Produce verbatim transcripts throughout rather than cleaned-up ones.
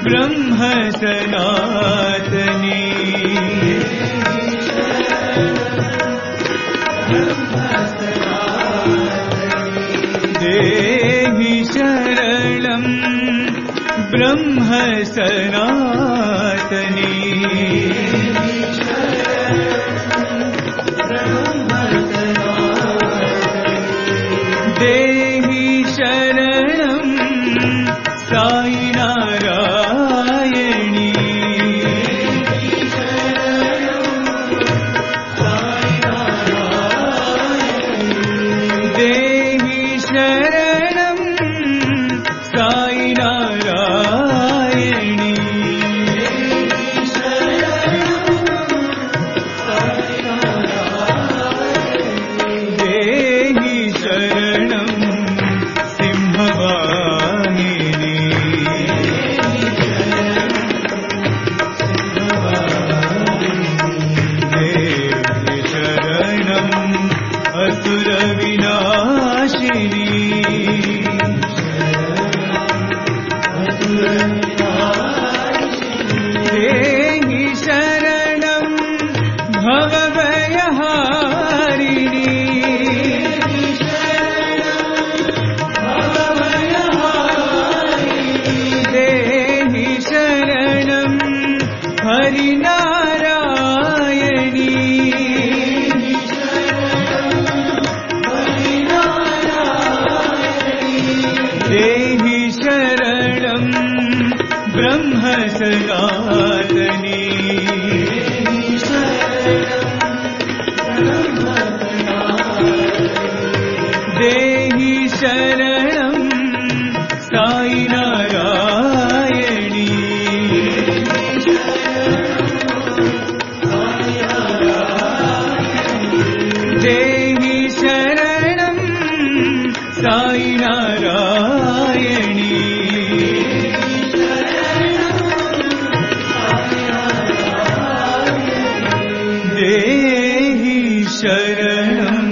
ब्रह्म सनातनी देहि शरणं ब्रह्म सनातनी देहि शरणं साई नारायणी देहि शरणं साई नारायणी देहि शरणं सिंहवाहिनी देहि शरणं असुरविनाशिनी देहि शरणं भवभयहारिणी देहि शरणं हरिनारायणी देहि शरणं ब्रह्म सनातनी देहि शरणं साई नारायणी देहि शरणं साई नारायणी देहि शरणं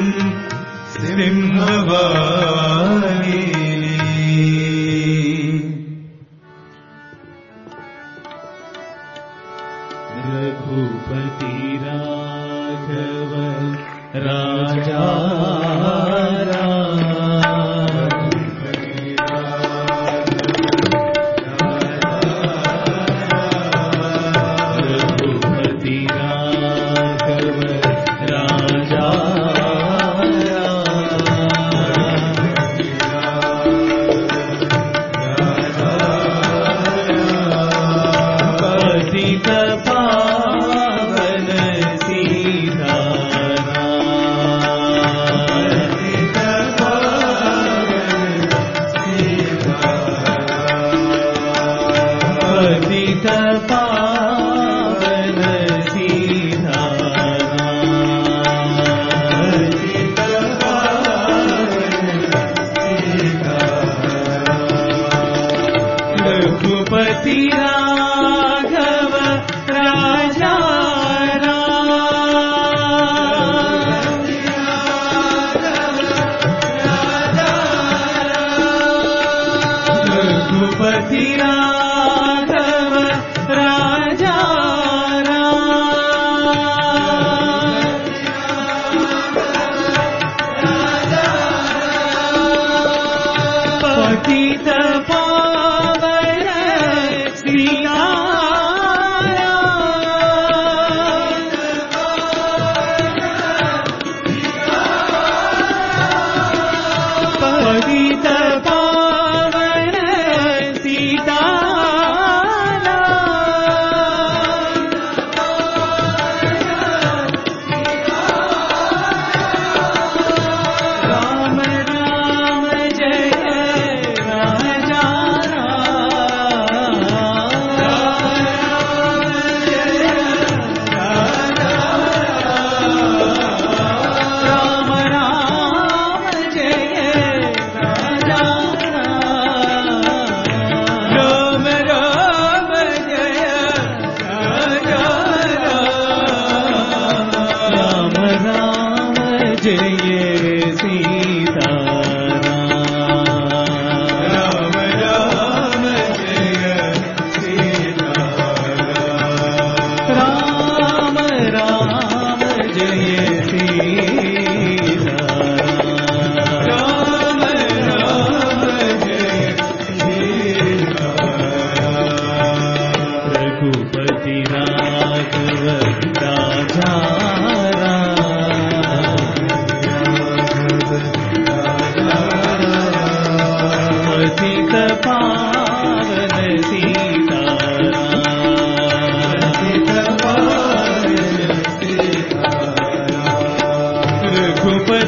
सिंहवाहिनी रघुपति राघव राजा रघुपति राघव राजा पतित पावन रघुपति राघव राजा रघुपति राघव राजा पतित पावन पतित पावन सीता राम राम जय राजा राम राम जय राजा राम राम जय राजा राम राम जय सीता राम राम जय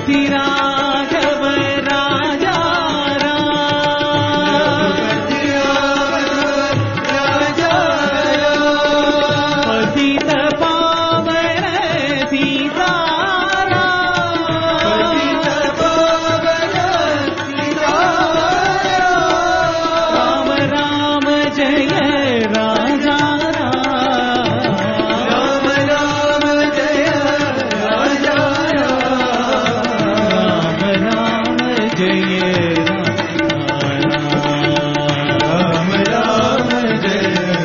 रघुपति राघव राजा पतित पावन सीताराम राम राम जय राजा राम राम जय राजा राम राम जय राम राम जय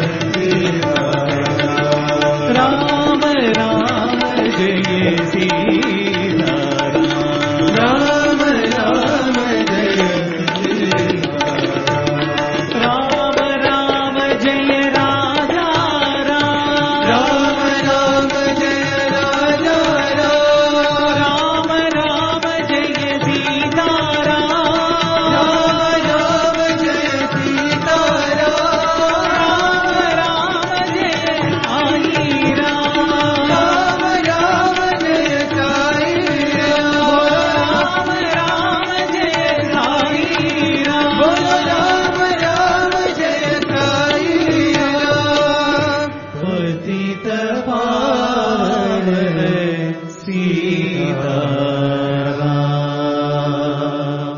राम राम जय सीताराम राम राम जय राम राम जय राजा राम राम जय राजा राम राम जय सीताराम राम राम जय सीताराम राम राम जय आई राम राम राम जय साई राम राम जय साई राम राम राम जय साई राम पतित पावन सीताराम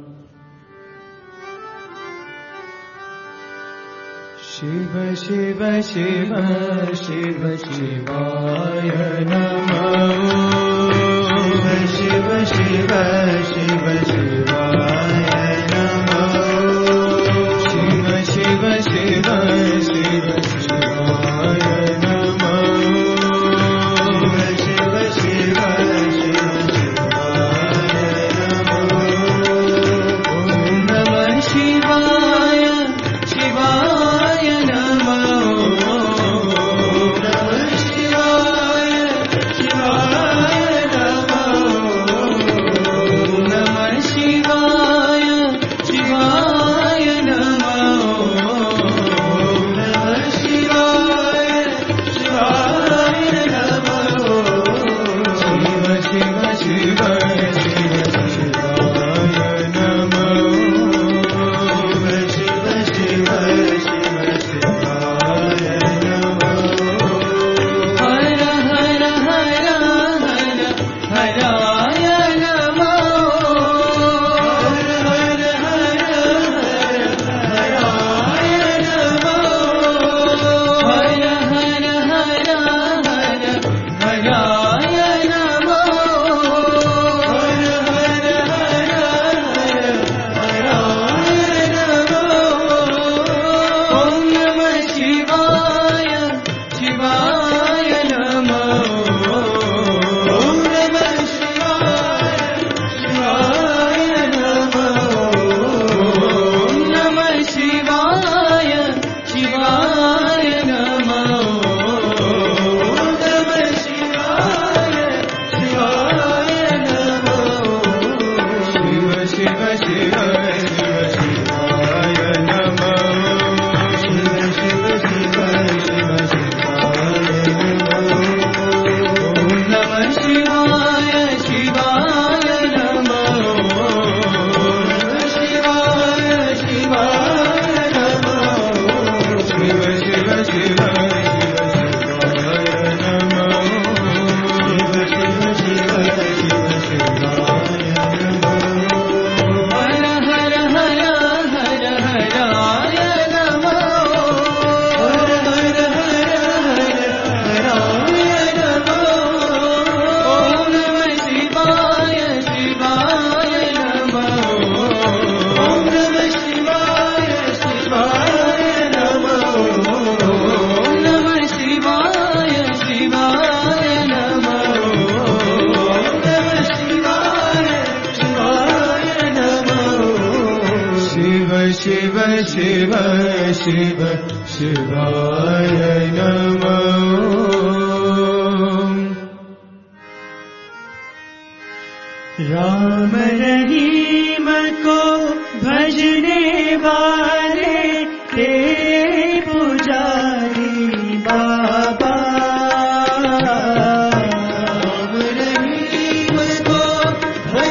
शिव शिव शिव शिव शिवाय नमः शिव शिव शिव शिवाय नमः शिव शिव शिव शिव शिवाय नमः शिव शिव शिव शिवाय नमः ॐ नमः शिवाय शिवाय नमः नमः शिवाय शिवाय नमः नमः शिवाय शिवाय नमः नमः शिवाय शिवाय नमः शिव शिव शिव शिवाय नमः शिव शिव शिव शिवाय नमः हर हर हर हर हराय नमः हर हर हर हर हराय नमः हर हर हर हर हराय नमः हर हर हर हर हराय नमः ॐ नमः शिवाय शिवाय नमः ॐ नमः शिवाय शिवाय नमः ॐ नमः शिवाय शिवाय नमः ॐ नमः शिवाय शिवाय नमः शिव शिव शिव शिव शिवाय नमः शिव शिव शिव शिव शिवाय नमः ॐ नमः शिवाय शिवाय नमः नमः शिवाय शिवाय नमः शिव शिव शिव शिव शिवाय नमः शिव शिव शिव शिव शिवाय नमः हर हर हर हर हराय नमः हर हर हर हर हराय नमः ॐ नमः शिवाय शिवाय नमः ॐ नमः शिवाय शिवाय नमः ॐ नमः शिवाय शिवाय नमः ॐ नमः शिवाय शिवाय नमः शिव शिव शिव शिव शिवाय नमः राम रहीम को भजने वाले तेरे पुजारी बाबा राम रहीम को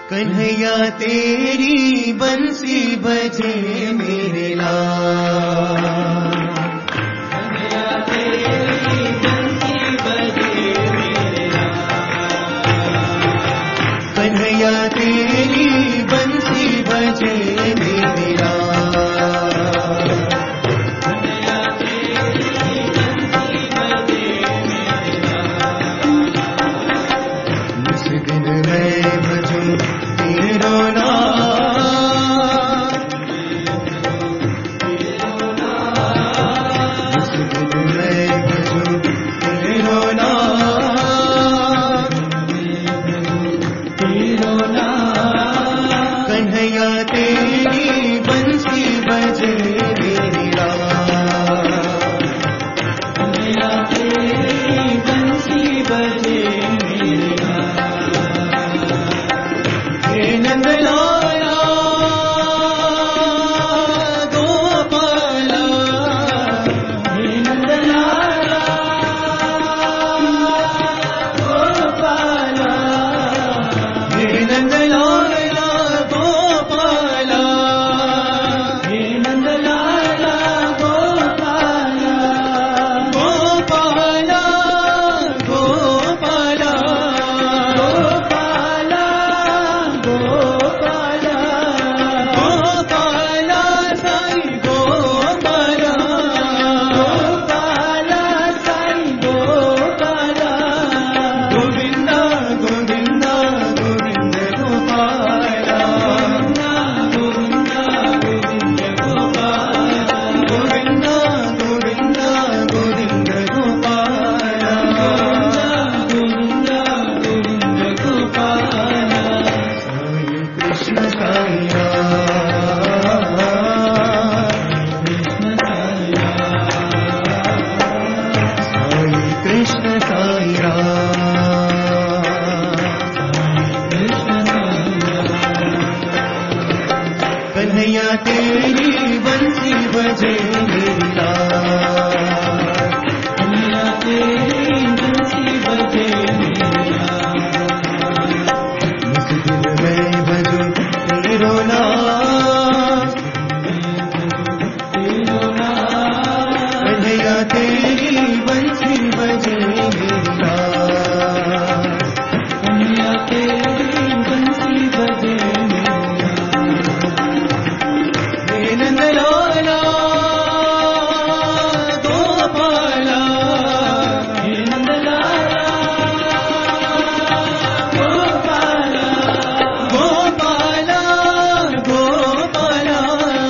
कन्हैया तेरी बंसी बजे मेरे लाल, कन्हैया तेरी बंसी बजे मेरे लाल, कन्हैया तेरी बंसी बजे मेरे लाल, कन्हैया तेरी बंसी बजे मेरे लाल। उस दिन मैं भजूं तेरो नाम, उस दिन मैं भजूं तेरो नाम, तेरो नाम। कन्हैया तेरी बंसी बजे मेरी लाल, कन्हैया तेरी बंसी बजे मेरी लाल। हे नंदलाला गोपाला, हे नंदलाला गोपाला, हे नंदलाला गोपाला, हे नंदलाला गोपाला, गोपाला गोपाला, गोपाला गोपाला, गोपाला साई गोपाला, गोपाला साई गोपाला, गोविंदा गोविंदा गोविंद गोपाला, गोविंदा गोविंद गोपाला, गोविंदा गोविंदा गोविंद गोपाला, गोविंदा गोविंद गोपाला। साई कृष्ण साई राम, साई कृष्ण साई राम, कन्हैया तेरी बंसी बजे मेरी लाल, कन्हैया तेरी बंसी बजे मेरी लाल। उस दिन मैं भजूं तेरो नाम, तेरो नाम। कन्हैया तेरी बंसी बजे मेरी लाल, कन्हैया तेरी बंसी बजे मेरी लाल। हे नंदलाला गोपाला, हे नंदलाला गोपाला, गोपाला गोपाला,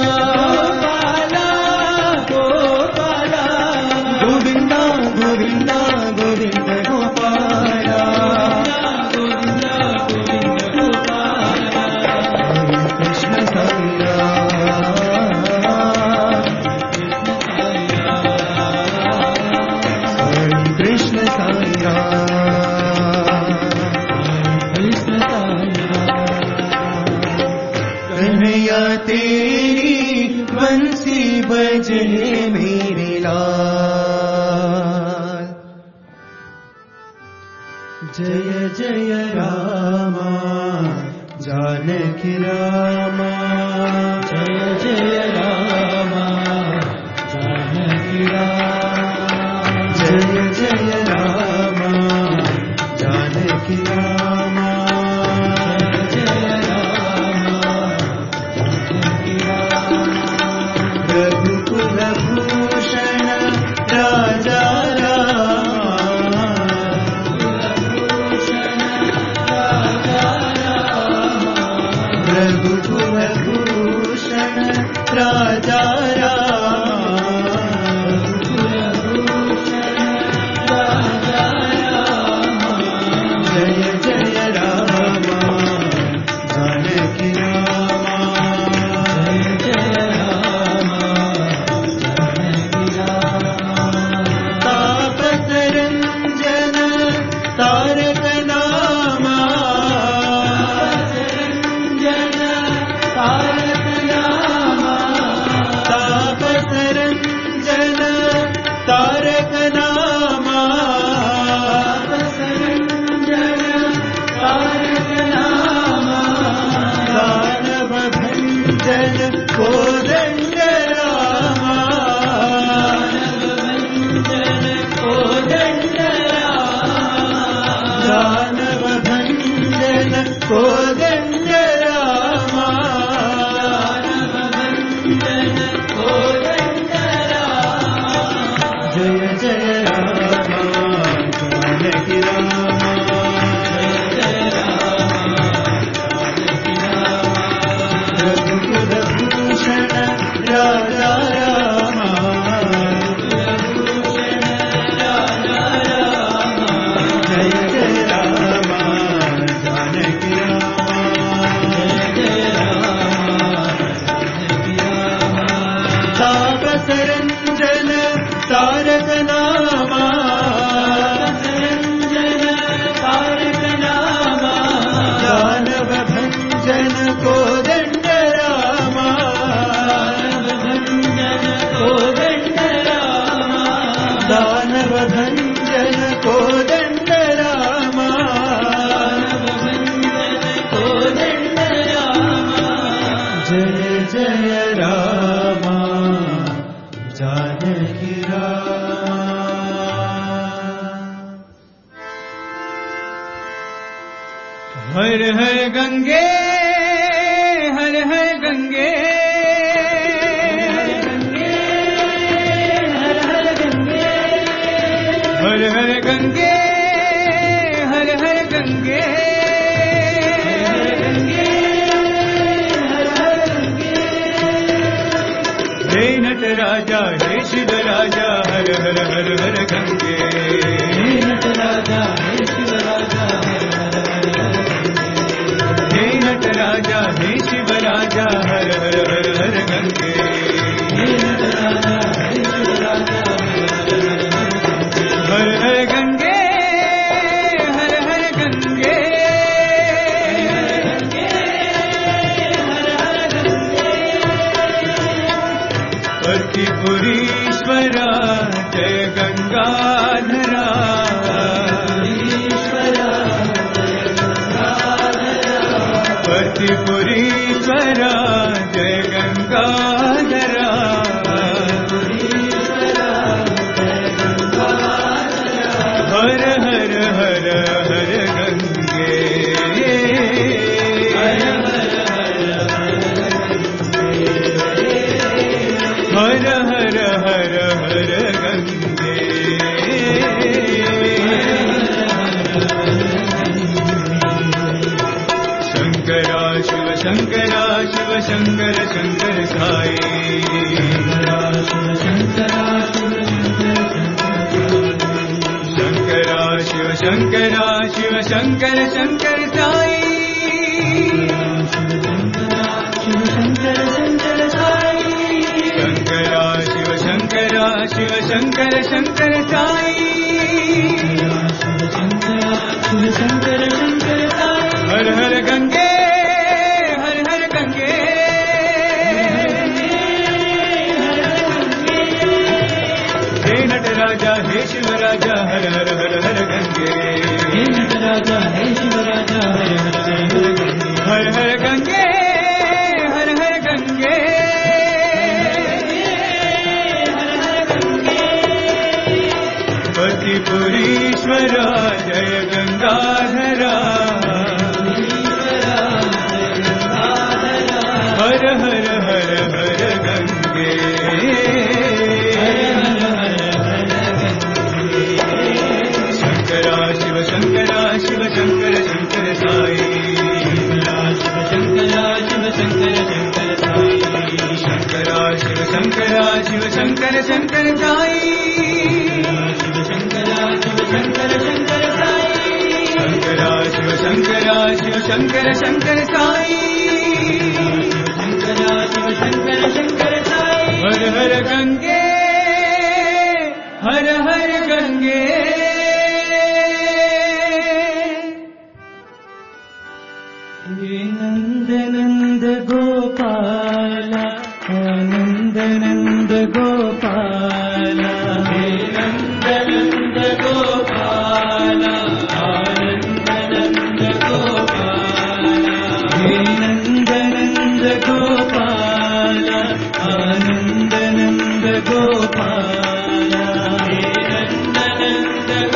गोपाला गोपाला, गोविंदा गोविंदा गोविंद गोपाला, गोविंदा गोविंद गोपाला। कृष्ण साई राम, साई कृष्ण साई राम, कृष्ण साई राम। कन्हैया तेरी बंसी बजे मेरे लाल। जय जय रामा जानकी रामा, जय जय रामा जानकी रामा, जय जय रामा जानकी रामा, जय जय रामा जानकी रामा। रघुकुल भूषण राजा रामा, रघुकुल भूषण राजा राम, रघुकुल भूषण राजा हर हर गंगे हर हर गंगे हर हर गंगे हर हर गंगे हर हर गंगे हे नटराजा हे शिव राजा हर हर हर हर गंगे हे नटराजा हे शिव राजा हे नटराजा हे शिव राजा हर हर हर हर गंगे हे नटराजा हे शिव राजा हर हर गंगे हर हर गंगे पतिपुरीश्वरा जय गंगाधरा पतिपुरीश्वरा जय गंगाधरा हर हर हर हर गंगे हर हर हर हर गंगे शंकरा शिव शंकरा शिव शंकर शंकर साई शंकरा शिव शंकरा शिव शंकर शंकर साई शंकरा शिव शंकरा शिव शंकर शंकर साई हर हर गंगे हर हर गंगे हे नटराजा हे शिव राजा हर हर हर हर गंगे हे नटराजा हे शिव राजा हर हर गंगे हर हर गंगे पतिपुरीश्वरा जय गंगाधरा हर हर हर हर गंगे शंकरा शिव शंकरा शिव शंकर शंकर साई शंकरा शिव शंकर शंकर साई शंकरा शिव शंकरा शिव शंकर शंकर साई शंकरा शिव शंकर शंकर साई शंकरा शिव शंकरा शिव शंकर शंकर साई शंकरा शिव शंकर शंकर साई हर हर गंगे हर हर गंगे हे नंद नंद गोपाला आनंद नंद गोपाला हे नंद नंद गोपाला आनंद नंद गोपाला हे नंद नंद गोपाला आनंद नंद गोपाला हे नंद नंद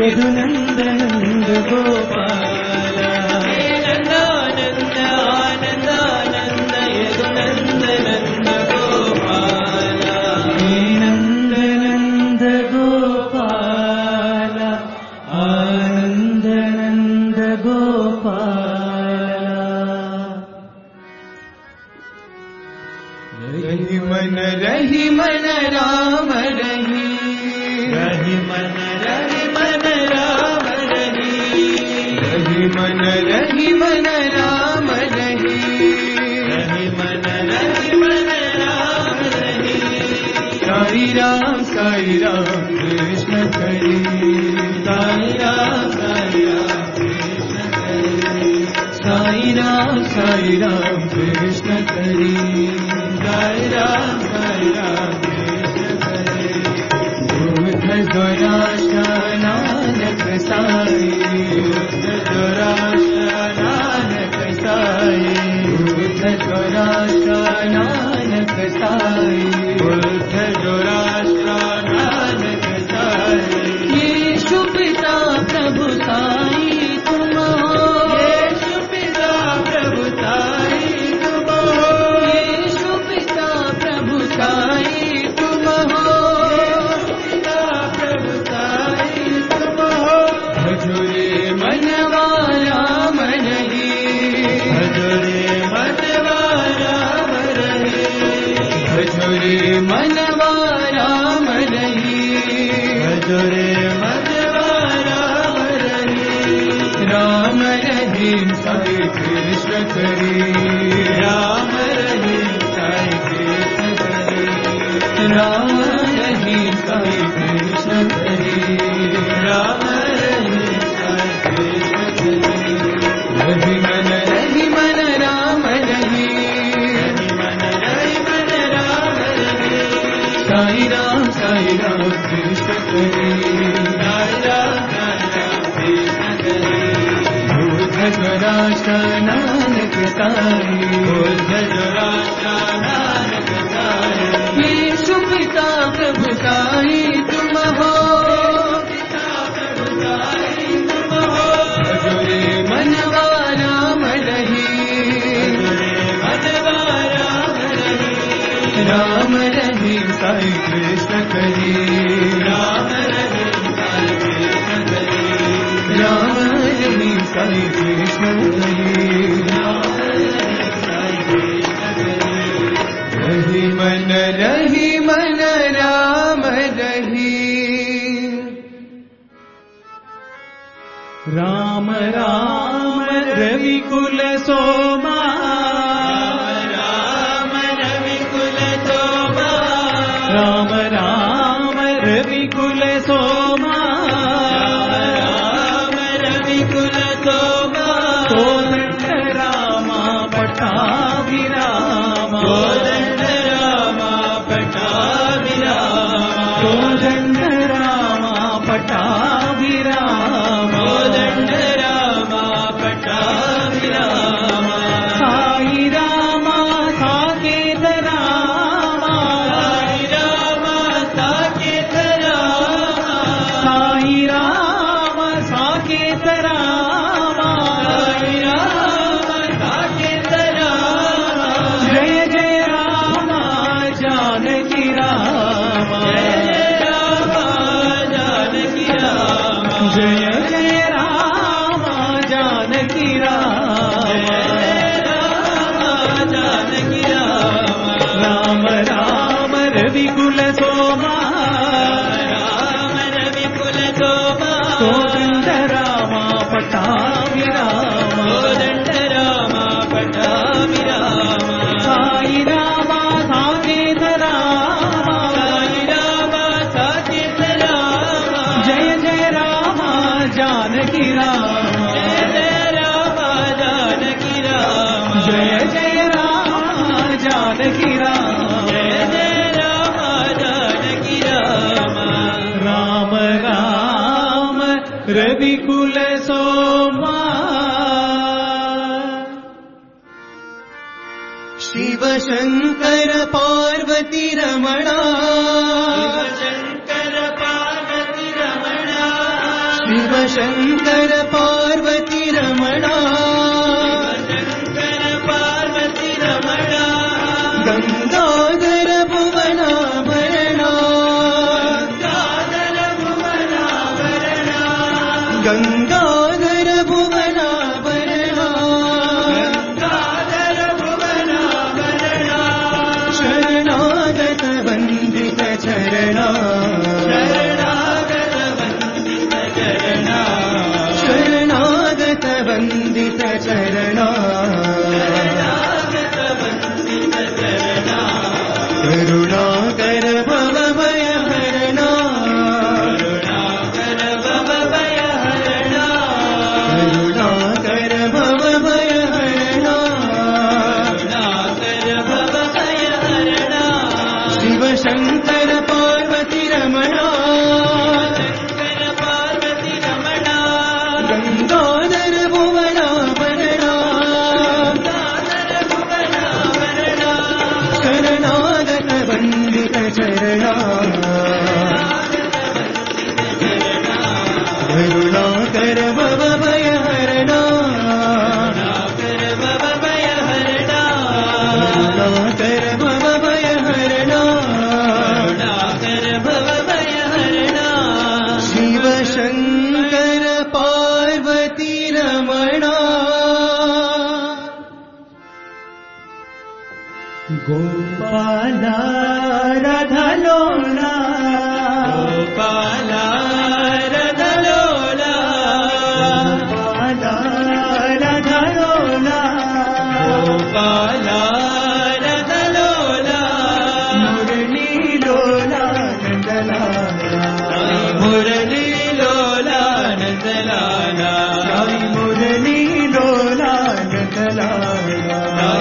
यदुनन्दनन्द गोपाल नन्दानन्द आनन्दानन्द यदुनन्दनन्द गोपाल नन्दनन्द गोपाल आनन्दनन्द गोपाल रहि मन रहि मन राम रहि रहि मन रहि मन राम रहि रहि मन रहि मन राम रहि रहि मन रहि मन राम रहि साई राम साई राम कृष्ण हरि साई राम साई राम कृष्ण हरि साई राम साई राम कृष्ण हरि साई राम साई राम दुराशा नानक साई दुराशा नानक साई बुद्ध दुराशा नानक साई बुद्ध दुराशा नानक साई यीशु पिता प्रभु साई तुम हो यीशु पिता प्रभु साई तुम हो यीशु पिता प्रभु साई तुम हो भजोरे मनवारा मनहि भजोरे मनवारा मनहि भजोरे मनवारा मनहि भजोरे मनवारा मनहि राम रहीम साई कृष्ण हरि राम रहीम साई कृष्ण हरि राम रहीम साई कृष्ण हरि राम रहि मन रहि मन राम रहि मन रहि मन राम रहि साई राम साई राम कृष्ण हरि साई राम साई राम कृष्ण हरि बुद्ध दुराशा नानक साई बुद्ध दुराशा नानक साई यीशु पिता प्रभु साई तुम हो पिता प्रभु साई तुम हो भजोरे मनवारा मनहि मनवारा मनहि राम रहीम साई कृष्ण हरि राम रहीम साई कृष्ण हरि राम रहीम साई कृष्ण हरि राम रहीम साई कृष्ण हरि रहि मन रहि मन राम रहि राम राम रविकुल सोमा राम रविकुल सोमा राम राम रविकुल सोमा राम रविकुल सोमा कोदंड रामा पट्टाभिराम कोदंड रामा पट्टाभिराम कोदंड रामा पट्टाभिराम कोदंड रामा पट्टाभिराम साई रामा साकेत रामा साई रामा साकेत रामा साई रामा साकेत रामा साई रामा साकेत रामा जय जय रामा जानकी रामा जय जय राम जानकी राम जानकी राम राम राम रविकुल सोमा राम रविकुल सोमा कोदंड रामा पट्टाभिराम कोदंड रामा पट्टाभिराम साई रामा साकेत रामा साई रामा साकेत रामा जय जय राम जानकी राम जय जय राम जानकी राम जय जय राम जानकी राम जय जय राम जानकी राम राम राम रविकुल सोमा शिव शंकर पार्वती रमणा शिव शंकर पार्वती रमणा शिव శంకర పార్వతి రమణ శంకర పార్వతి రమణ గంగాధర భువనాభరణ గంగాధర భువనాభరణ గంగాధర భువనాభరణ గంగాధర భువనాభరణ శరణాగత వందిత చరణ వందిత చరణ కరుణాకర భవభయ హరణ కరుణాకర భవభయ హరణ కరుణాకర భవభయ హరణ కరుణాకర భవభయ హరణ శివ శంకర పార్వతి రమణ శంకర పార్వతి రమణ గంగాధర చరణ కరుణాకర భవభయ హరణ భవభయ హరణ కరుణాకర భవభయ హరణ భవభయ హరణ శివ శంకర పార్వతి రమణ గోపాల రథలోలా గోపాల రథలోలా గోపాల రథలోలా గోపాల రథలోలా మురళీలోలా నందలాలా మురళీలోలా నందలాలా మురళీలోలా నందలాలా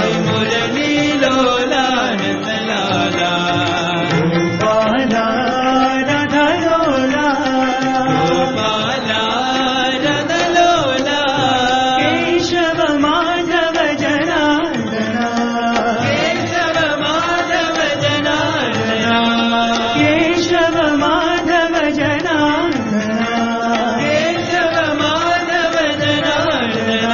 మురళీలోలా నందలాలా గోపాల రథలోలా గోపాల రథలోలా కేశవ మాధవ జనార్దన కేశవ మాధవ జనార్దన కేశవ మాధవ జనార్దన కేశవ మాధవ జనార్దన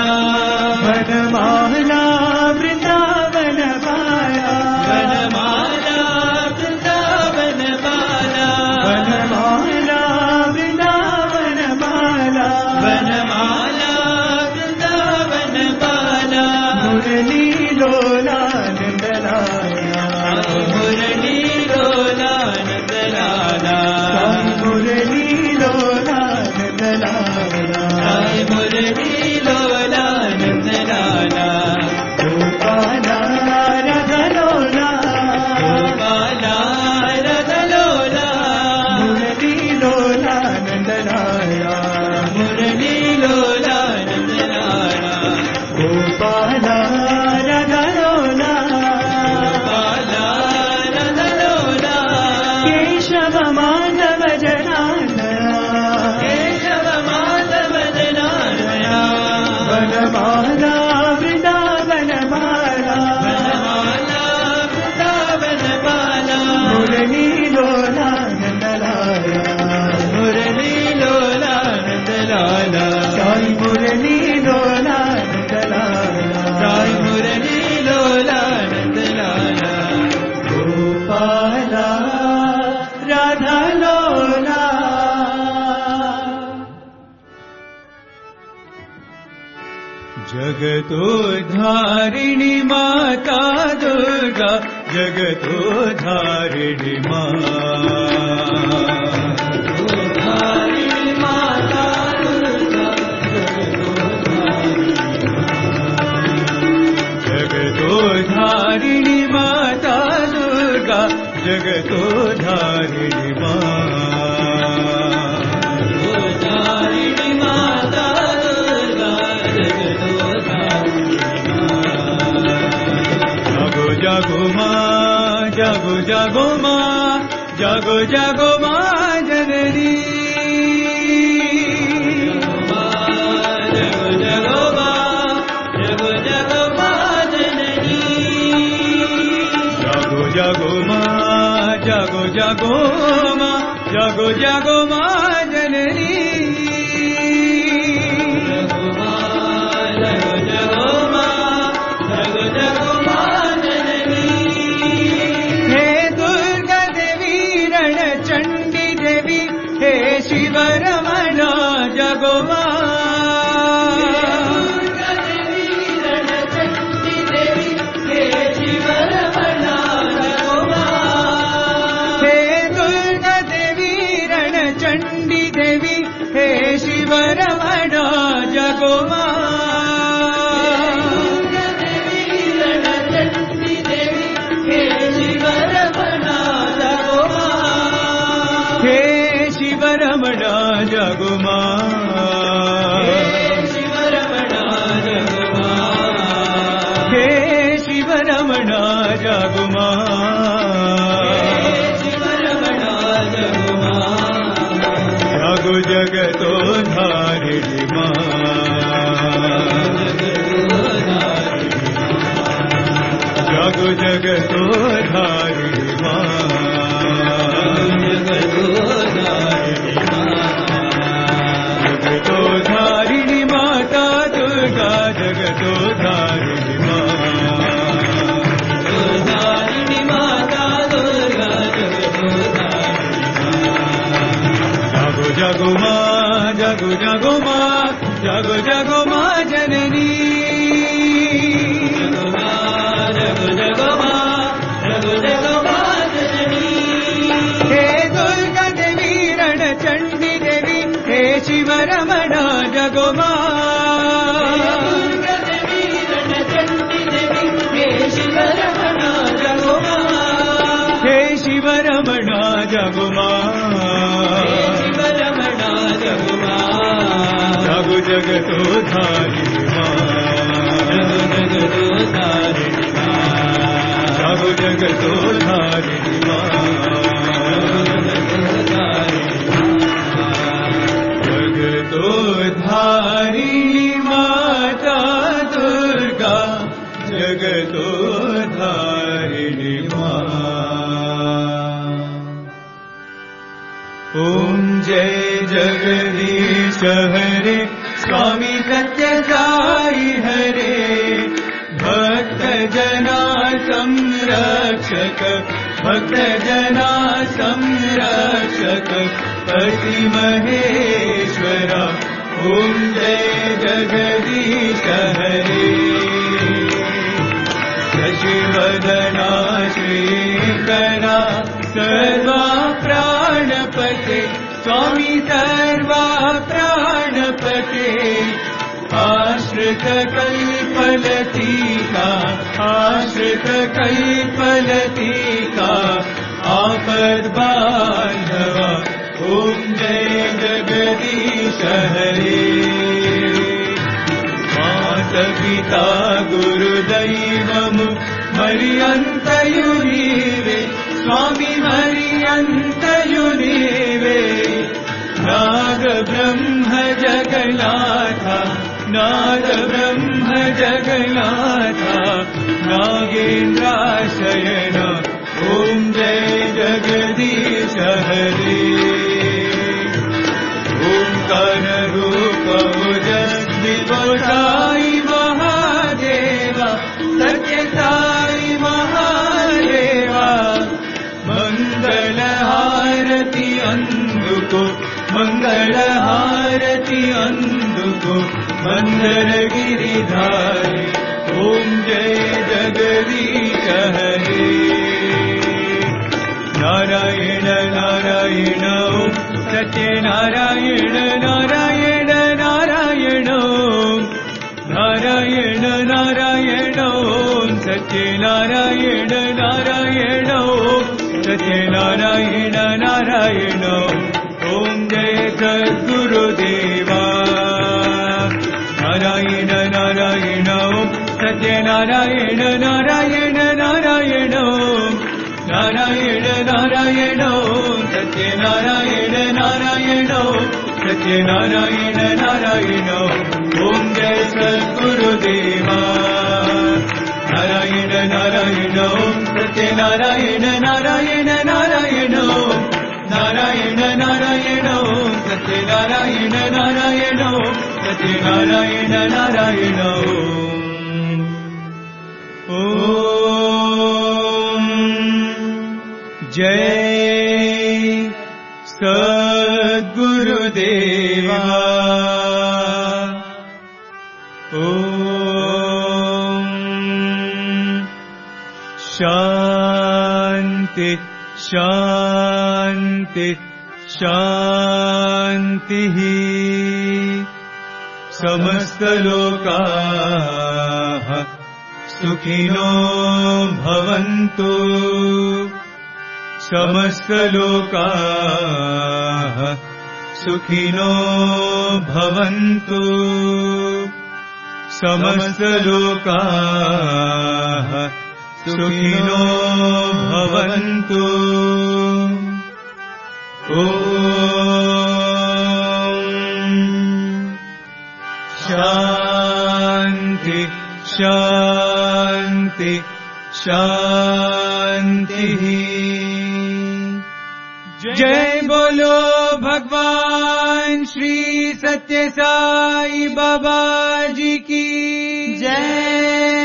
వనమాలా వృందావన బాలా వనమాలా వృందావన బాలా వనమాలా వృందావన బాలా వనమాలా వృందావన బాలా మురళీలోలా నందలాలా మురళీలోలా నందలాలా మురళీలోలా నందలాలా మురళీలోలా నందలాలా గోపాల రథలోలా గోపాల రథలోలా మురళీలోలా నందలాలా మురళీలోలా నందలాలా గోపాల రథలోలా గోపాల రథలోలా కేశవ మాధవ జనార్దన కేశవ మాధవ జనార్దన వనమాలా వృందావన బాలా వనమాలా వృందావన బాలా మురళీలోలా నందలాలా మురళీలోలా నందలాలా సాయి మురళీలోలా నందలాలా సాయి మురళీలోలా నందలాలా గోపాల రాధలోలా जगतोद्धारिणी माता दुर्गा जगतोद्धारिणी जगतोद्धारिणी माता दुर्गा जगतोद्धारिणी माता दुर्गा जगतोद्धारिणी माता जागो माँ जागो जागो माँ जागो जागो माँ जननी जागो जागो माँ जागो जागो माँ जननी जागो जागो माँ जागो जागो माँ जागो जागो माँ जननी जगुमा हे शिव रमणा जगुमा जगु जगतो धारिणी मां जगु जगतो धारिणी मां जगतो धारिणी माता दुर्गा जगतो धारिणी मां धारिणी माता दुर्गा जगतो जगु जगु मां जगु जगु मां जगु जगु मां जननी जगु जगु मां जगु जगु मां जननी हे दुर्गा देवी रण चंडी देवी हे शिव रमणा जगु मां दुर्गा देवी रण चंडी देवी हे शिव रमणा जगु मां हे शिव रमणा जगु मां जगु जगतो धारिणी मां जगु जगतो धारिणी मां जगु जगतो धारिणी मां जगतो धारिणी माता दुर्गा जगतो धारिणी मां ओम जय जगदीश हरे स्वामी सत्य साई हरे भक्त जना संरक्षक भक्त जना संरक्षक पति महेश्वरा ओम जय जगदीश हरे शशिवदना श्रीकरा सर्वा प्राणपते स्वामी सर्वा प्राणपते आश्रित कल्पलतिका आश्रित कल्पलतिका आपद बांधवा ओम जय जगदीश हरे मात पिता गुरुदैवमु मर्यन्तयुनीवे स्वामी मर्यन्तयुनीवे नाग ब्रह्म जगन्नाथा नाग ब्रह्म जगन्नाथा नागेन्द्राशयन ओम जय जगदीश हरे ओंकार रूप साई महादेवा सत्य साई महादेवा मंगल हारति अंधुको मंगल हारति अंधुको मंदर गिरिधारी ओम जय जगदीश हरे नारायण नारायण ओम सत्य नारायण नारायण नारायण ओम नारायण नारायण ओम सत्य नारायण नारायण ओम सत्य नारायण नारायण ओम जय सद्गुरुदेवा नारायण नारायण ओम सत्य नारायण नारायण नारायण ओम नारायण नारायण ओम सत्य नारायण नारायण ओम सत्य नारायण नारायण ओम जय सद्गुरुदेवा नारायण नारायण ओम सत्य नारायण नारायण नारायण ओम नारायण नारायण ओम सत्य नारायण नारायण ओम सत्य नारायण नारायण ओम जय सद्गुरुदेवा ओम शांति शांति शांति समस्त लोकाः सुखिनो भवन्तु समस्त लोकाः सुखिनो भवन्तु समस्त लोकाः सुखिनो भवन्तु। ॐ शान्ति शान्ति शान्तिः। जय बोलो भगवान श्री सत्य साई बाबा जी की जय।